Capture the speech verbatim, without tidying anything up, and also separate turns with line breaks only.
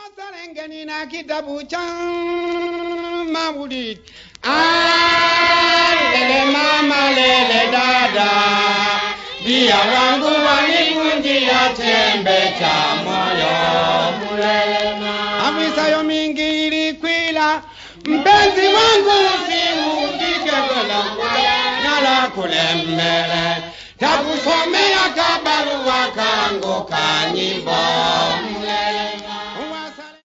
Serengeni na kitabu cha Maulid. Ah, lele mama lele dada, dia wangu wanikunjia chembe cha moyo mulele mama. Avisayo mingi ilikwila, mpenzi wangu usimudike kola nala kule mbele. Takusomea kabarua kangu kanyimbo mulele.